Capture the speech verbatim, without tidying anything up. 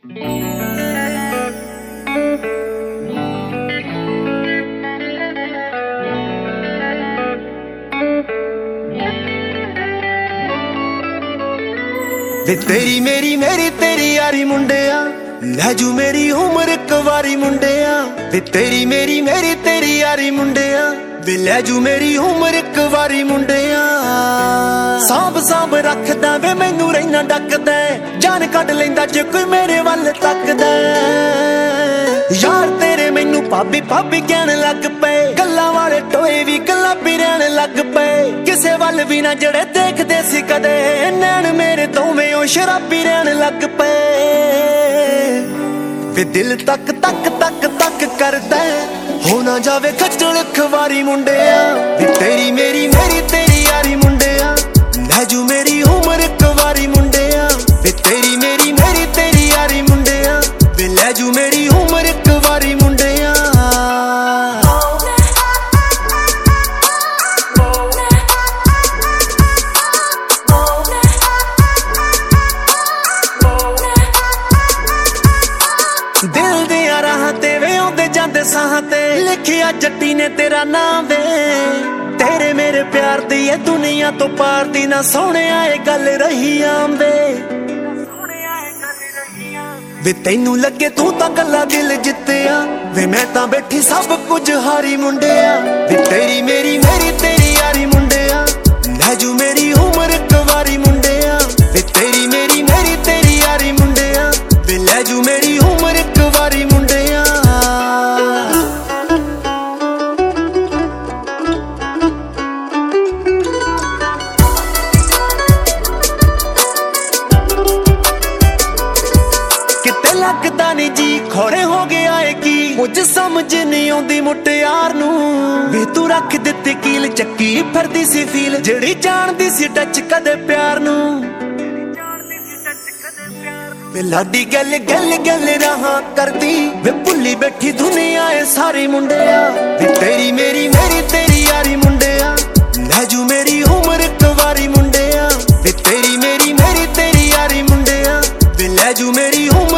वे तेरी मेरी मेरी तेरी यारी मुंडिया लै जू मेरी उम्र एक वारी मुंडिया। वे तेरी मेरी मेरी तेरी यारी मुंडिया वे लै जू मेरी उम्र एक वारी मुंडिया। सांभ सांभ रखदा वे मैनू रहना डकदा जान कढ लैंदा जे कोई मेरे वल तकदा। यार तेरे मैनू भाभी भाभी कहण लग पे गल्लां वाले टोए भी गुलाबी रहन लग पे। किसे वल भी ना जड़े देखदे सी कदे नैन मेरे दोवें ओ शराबी रहन लग पे। वे दिल तक तक तक तक करदा हो ना जावे खच्चर खवारी मुंडिया। वे तेरी मेरी मेरी तेरी यारी मुंडिया लै जू मेरी उम्र एक वारी मुंडिया। वे तेरी मेरी मेरी तेरी यारी मुंडिया वे लै जू मेरी उम्र एक वारी मुंडिया। दिल दिया राह ते वे आउंदे जांदे साह ते लिखिया जट्टी ने तेरा नाम वे। तेरे मेरे प्यार दी ये दुनिया तो पार दी ना सोने आए गल रही आंदे। वे तैनू लगे तू तां कल्ला दिल जित्तिया वे मैं तां बैठी सब कुछ हारी मुंडिया। वे तेरी मेरी मेरी तेरी यारी मुंडिया लै जू मेरी उम्र एक वारी मुंडिया। वे तेरी मेरी मेरी तेरी यारी मुंडिया वे लै जू मेरी उम्र एक वारी मुंडिया। किते लगदा नी जी खोड़े हो गया है की मुझ समझ नहीं आउंदी मुटियार नू। वे तू रख दित्ती कील चक्की फिरदी सी फील जेड़ी जानदी सी टच कदे प्यार नू। वे लाडी गल गल गल रहा करदी वे भुल्ली बैठी दुनिया है सारी मुंडिया। वे तेरी मेरी मेरी तेरी यारी मुंडिया लै जू मेरी उम्र एक वारी मुंडिया। वे तेरी मेरी मेरी तेरी यारी मुंडिया वे लै जू मेरी उम्र